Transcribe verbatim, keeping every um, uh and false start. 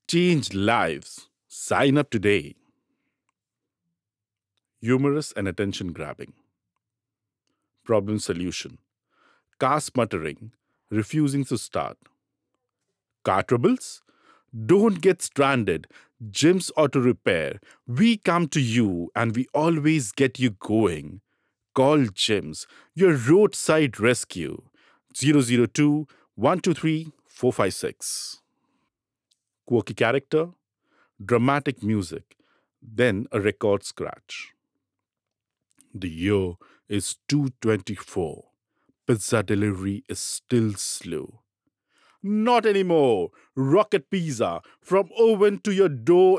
Change lives. Sign up today. Humorous and attention grabbing. Problem solution. Car sputtering, refusing to start. Car troubles? Don't get stranded. Jim's Auto Repair. We come to you and we always get you going. Call Jim's, your roadside rescue. Zero zero two one two three four five six. Quirky character, dramatic music, then a record scratch. The year is two twenty-four. Pizza delivery is still slow. Not anymore. Rocket Pizza from oven to your door